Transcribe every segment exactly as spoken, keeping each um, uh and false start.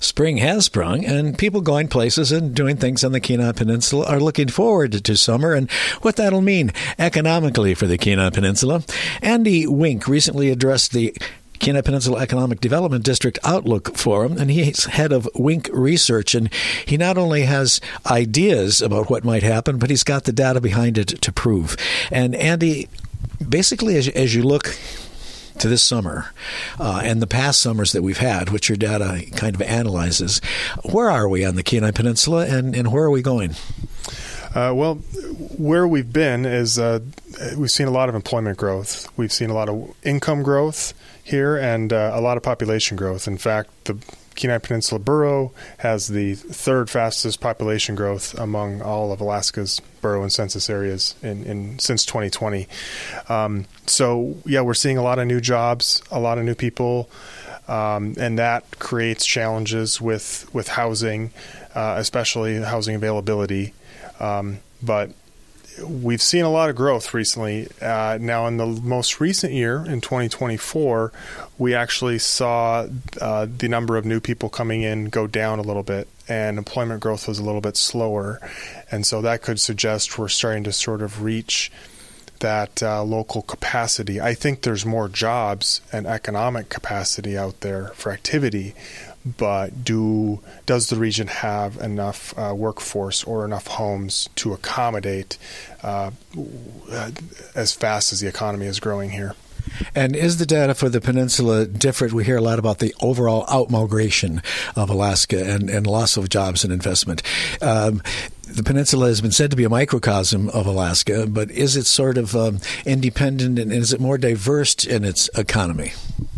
Spring has sprung, and people going places and doing things on the Kenai Peninsula are looking forward to summer and what that'll mean economically for the Kenai Peninsula. Andy Wink recently addressed the Kenai Peninsula Economic Development District Outlook Forum, and he's head of Wink Research, and he not only has ideas about what might happen, but he's got the data behind it to prove. And Andy, basically, as, as you look to this summer uh, and the past summers that we've had, which your data kind of analyzes, where are we on the Kenai Peninsula, and, and where are we going? Uh, well, where we've been is uh, we've seen a lot of employment growth. We've seen a lot of income growth here and uh, a lot of population growth. In fact, the Kenai Peninsula Borough has the third fastest population growth among all of Alaska's borough and census areas in, in since twenty twenty. Um, so, yeah, we're seeing a lot of new jobs, a lot of new people, um, and that creates challenges with, with housing, uh, especially housing availability. Um, but we've seen a lot of growth recently. Uh, now, in the most recent year, in twenty twenty-four, we actually saw uh, the number of new people coming in go down a little bit, and employment growth was a little bit slower. And so that could suggest we're starting to sort of reach that uh, local capacity. I think there's more jobs and economic capacity out there for activity, but do does the region have enough uh, workforce or enough homes to accommodate uh, as fast as the economy is growing here? And is the data for the peninsula different? We hear a lot about the overall outmigration of Alaska and, and loss of jobs and investment. Um, the peninsula has been said to be a microcosm of Alaska, but is it sort of um, independent, and is it more diverse in its economy?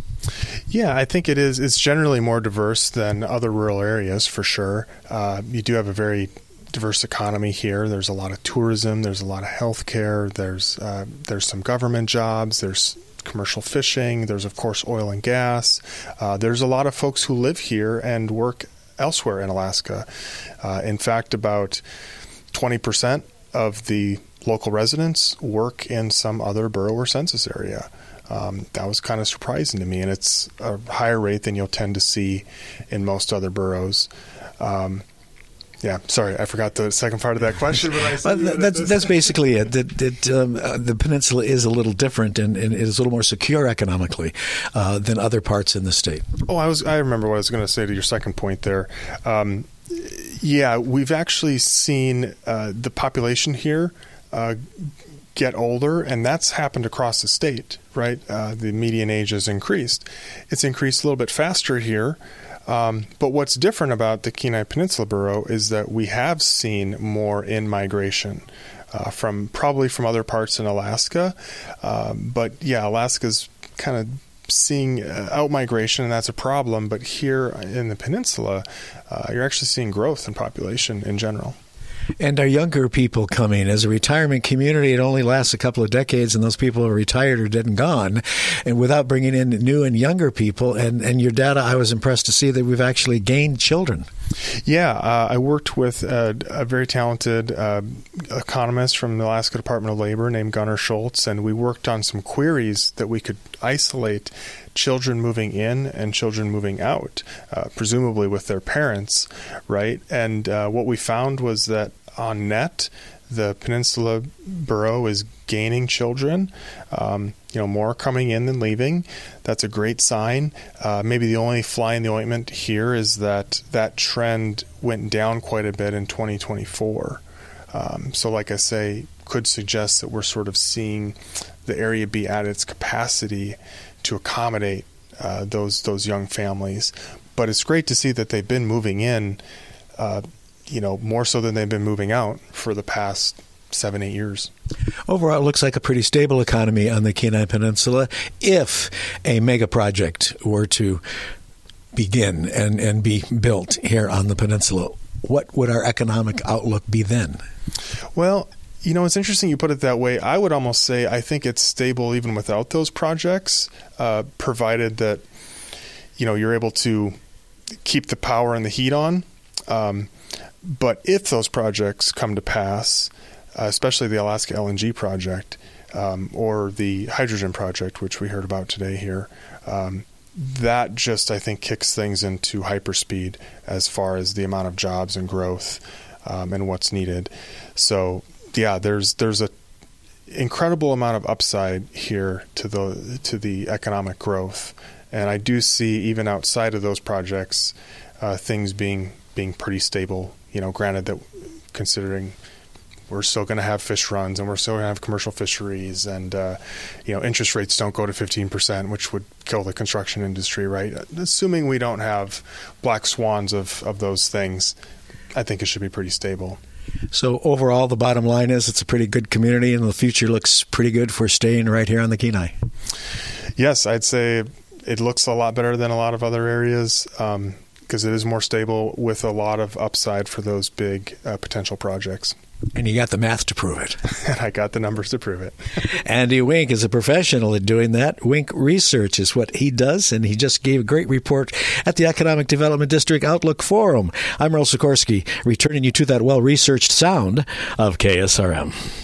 Yeah, I think it is. It's generally more diverse than other rural areas, for sure. Uh, you do have a very diverse economy here. There's a lot of tourism. There's a lot of healthcare. There's uh, there's some government jobs. There's commercial fishing. There's, of course, oil and gas. Uh, there's a lot of folks who live here and work elsewhere in Alaska. Uh, in fact, about twenty percent of the local residents work in some other borough or census area. Um, that was kind of surprising to me, and it's a higher rate than you'll tend to see in most other boroughs. Um, yeah, sorry, I forgot the second part of that question. But I well, that, that's that's basically it. That, that um, uh, the peninsula is a little different, and, and it is a little more secure economically uh, than other parts in the state. Oh, I was I remember what I was going to say to your second point there. Um, yeah, we've actually seen uh, the population here uh, get older, and that's happened across the state, right? Uh, the median age has increased. It's increased a little bit faster here. Um, but what's different about the Kenai Peninsula Borough is that we have seen more in-migration uh, from probably from other parts in Alaska. Um, but yeah, Alaska's kind of seeing uh, out-migration, and that's a problem. But here in the peninsula, uh, you're actually seeing growth in population in general. And our younger people coming. As a retirement community, it only lasts a couple of decades, and those people are retired or dead and gone. And without bringing in new and younger people, and, and your data, I was impressed to see that we've actually gained children. Yeah, uh, I worked with a, a very talented uh, economist from the Alaska Department of Labor named Gunnar Schultz, and we worked on some queries that we could isolate children moving in and children moving out, uh, presumably with their parents, right? And uh, what we found was that on net, the Peninsula Borough is gaining children, um, you know, more coming in than leaving. That's a great sign. Uh, maybe the only fly in the ointment here is that that trend went down quite a bit in twenty twenty-four. Um, so like I say, could suggest that we're sort of seeing the area be at its capacity to accommodate uh, those those young families. But it's great to see that they've been moving in, uh, you know, more so than they've been moving out for the past seven, eight years. Overall, it looks like a pretty stable economy on the Kenai Peninsula. If a mega project were to begin and, and be built here on the peninsula, what would our economic outlook be then? Well, you know, it's interesting you put it that way. I would almost say I think it's stable even without those projects, uh, provided that, you know, you're able to keep the power and the heat on. Um, but if those projects come to pass, uh, especially the Alaska L N G project um, or the hydrogen project, which we heard about today here, um, that just, I think, kicks things into hyperspeed as far as the amount of jobs and growth um, and what's needed. So, yeah, there's there's a incredible amount of upside here to the to the economic growth, and I do see even outside of those projects uh, things being being pretty stable. You know, granted that considering we're still going to have fish runs and we're still going to have commercial fisheries, and uh, you know, interest rates don't go to fifteen percent, which would kill the construction industry, right? Assuming we don't have black swans of, of those things, I think it should be pretty stable. So overall, the bottom line is it's a pretty good community, and the future looks pretty good for staying right here on the Kenai. Yes, I'd say it looks a lot better than a lot of other areas um, because it is more stable with a lot of upside for those big uh, potential projects. And you got the math to prove it. And I got the numbers to prove it. Andy Wink is a professional at doing that. Wink Research is what he does, and he just gave a great report at the Economic Development District Outlook Forum. I'm Earl Sikorsky, returning you to that well-researched sound of K S R M.